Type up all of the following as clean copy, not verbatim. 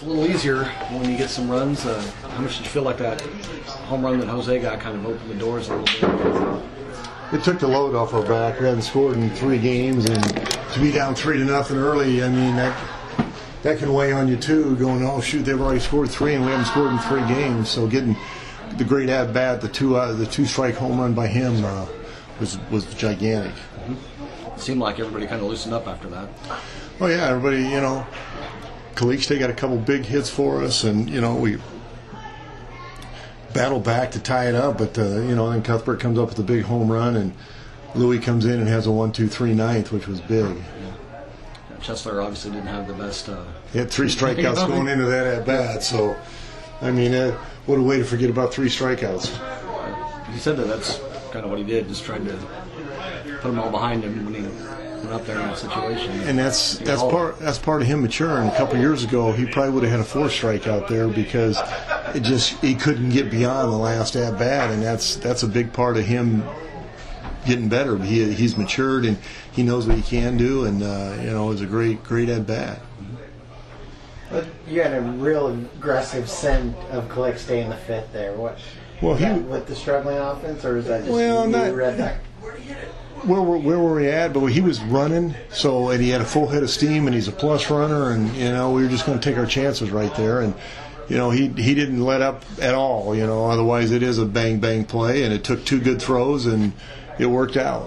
a little easier when you get some runs. How much did you feel like that home run that Jose got kind of opened the doors a little bit? It took the load off our back. We hadn't scored in 3 games, and to be down 3-0 early, I mean, that can weigh on you too, going, oh shoot, they've already scored 3 and we haven't scored in 3 games. So getting the great at-bat, the 2-strike home run by him was gigantic. It seemed like everybody kind of loosened up after that. Oh yeah, everybody, Calixte got a couple big hits for us, and we battled back to tie it up, but then Cuthbert comes up with a big home run, and Louis comes in and has a 1-2-3 ninth, which was big. Yeah. Chesler obviously didn't have the best. He had 3 strikeouts going into that at bat, so I mean, what a way to forget about 3 strikeouts. He said that's kind of what he did, just tried to put them all behind him when he went up there in that situation. And that's part of him maturing. A couple years ago, he probably would have had a 4th strikeout there because he couldn't get beyond the last at bat, and that's a big part of him getting better. He's matured and he knows what he can do, and it was a great at bat. But you had a real aggressive send of Calixte in the 5th there. What? Well, with the struggling offense, or is that just you read that? Where were we at? But he was running, and he had a full head of steam, and he's a plus runner, and we were just going to take our chances right there, and he didn't let up at all. Otherwise it is a bang bang play, and it took 2 good throws, and it worked out.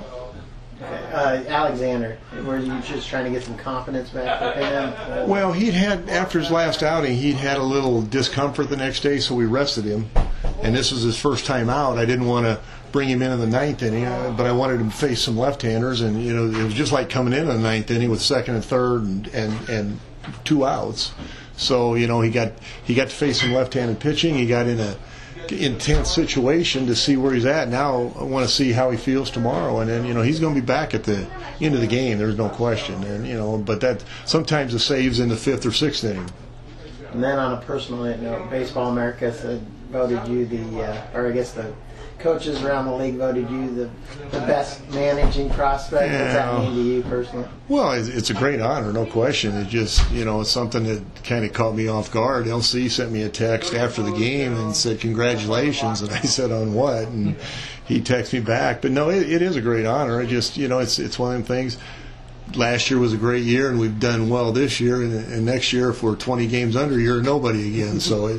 Alexander, were you just trying to get some confidence back with him? Well, after his last outing, he'd had a little discomfort the next day, so we rested him. And this was his first time out. I didn't want to bring him in the 9th inning, but I wanted him to face some left-handers. And it was just like coming in the 9th inning with 2nd and 3rd and 2 outs. So he got to face some left-handed pitching. He got in a intense situation to see where he's at. Now I want to see how he feels tomorrow, and then he's going to be back at the end of the game. There's no question, and but that sometimes the saves in the 5th or 6th inning. And then on a personal note, Baseball America voted you the coaches around the league voted you the best managing prospect. Yeah. What's that mean to you personally? Well, it's a great honor, no question. It just, it's something that kind of caught me off guard. LC sent me a text after the game and said, congratulations. And I said, on what? And he texted me back. But no, it is a great honor. It just, it's one of them things. Last year was a great year, and we've done well this year. And next year, if we're 20 games under, you're nobody again. So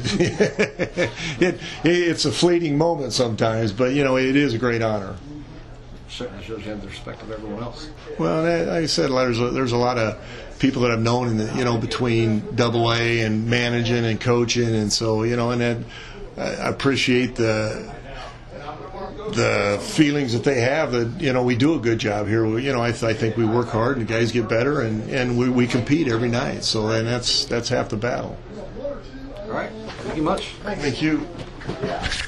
it's a fleeting moment sometimes, but it is a great honor. Certainly shows you have the respect of everyone else. Well, like I said, there's a lot of people that I've known between AA and managing and coaching, and so and then I appreciate the feelings that they have that we do a good job here. I think we work hard and the guys get better, and we compete every night. So and that's half the battle. All right, thank you much. Thank you.